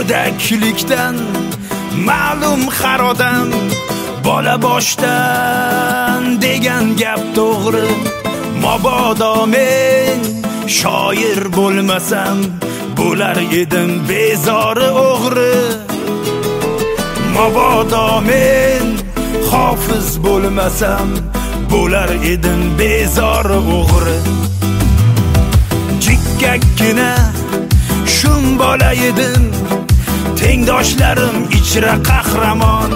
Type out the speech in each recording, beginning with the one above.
go'daklikdan ma'lum xarodam, bola boshdan degan gap to'g'ri. Mabodo men shoir bo'lmasam, bo'lar edim bezori o'g'ri. Mabodo men hofiz bo'lmasam, bo'lar edim bezori o'g'ri. Jikkakkina shum bola edim, tengdoshlarim ichra qahramon.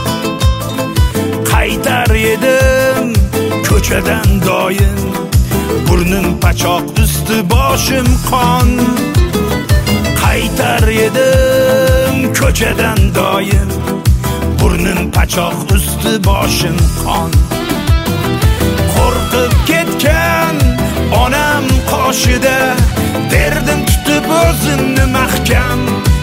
Qaytar edim ko'chadan doim, burnim pachoq usti boshim qon. Qaytar edim ko'chadan doim, burnim pachoq usti boshim qon. Qo'rqib ketgan onam qoshida, derdim tutib o'zimni mahkam.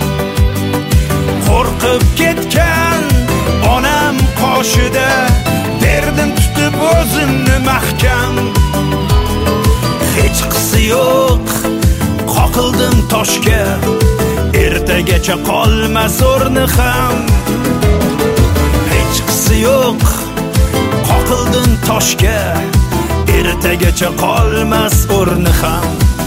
Qo'rqib ketgan onam qoshida, derdim tutib o'zimni mahkam. Hech qisi yo'q, qoqildim toshga, ertagacha qolmas o'rni ham. Hech qisi yo'q, qoqildim toshga, ertagacha qolmas o'rni ham.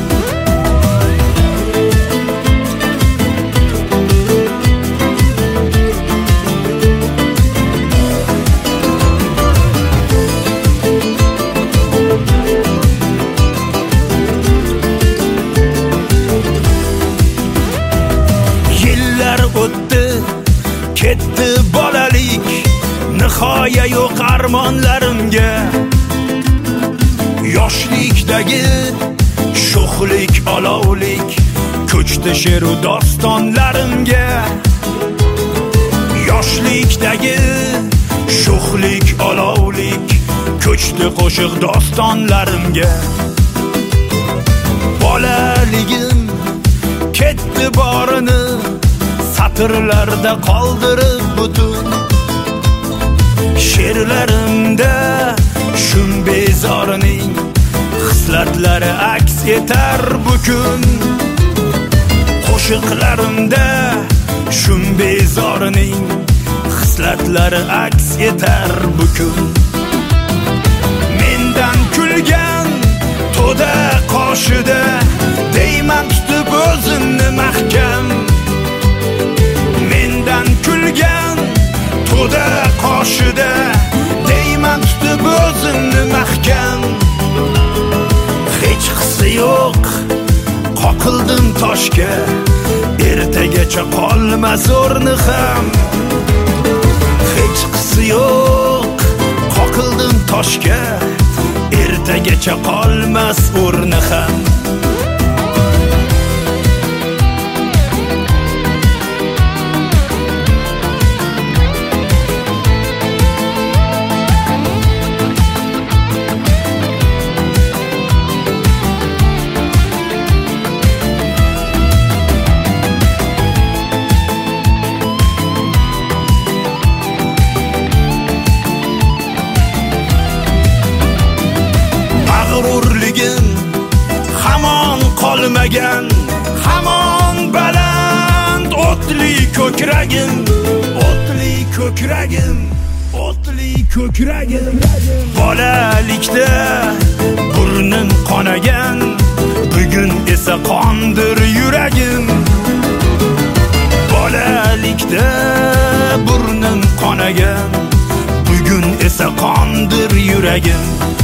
Ketdi bolalik, nihoya yo'q armonlarimga. Yoshlikdagi sho'xlik olovlik, ko'chdi she'ru dostonlarimga. Yoshlikdagi sho'xlik olovlik, ko'chdi qo'shiq dostonlarimga. Bolaligim ketdi borini, satırlarda qoldirib butun. She'rlarimda shum bezorining hislatlari aks etar bugun. Qo'shiqlarimda shum bezorining hislatlari aks etar bugun. Mendan kulgan to'da qoshida, deyman tutib o'zimni mahkam. Kulgan to'da qoshida, deyman tutib o'zimni mahkam. Hech qisi yo'q, qoqildim toshga, ertagacha qolmas o'rni ham. Hech qisi yo'q, qoqildim toshga, ertagacha qolmas o'rni ham. Hamon qolmagan, hamon baland o'tli ko'kragim, o'tli ko'kragim, o'tli ko'kragim. Bolalikda burnim qonagan, bugun esa qondir yuragim. Bolalikda burnim qonagan, bugun esa qondir yuragim.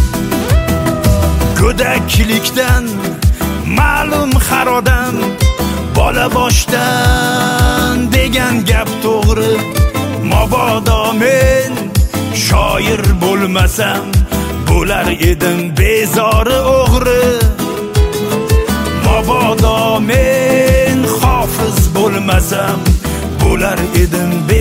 Go'daklikdan ma'lum xarodam, bola boshdan degan gap to'g'ri. Mabodo men shoir bo'lmasam, bo'lar edim bezori o'g'ri. Mabodo men hofiz bo'lmasam, bo'lar edim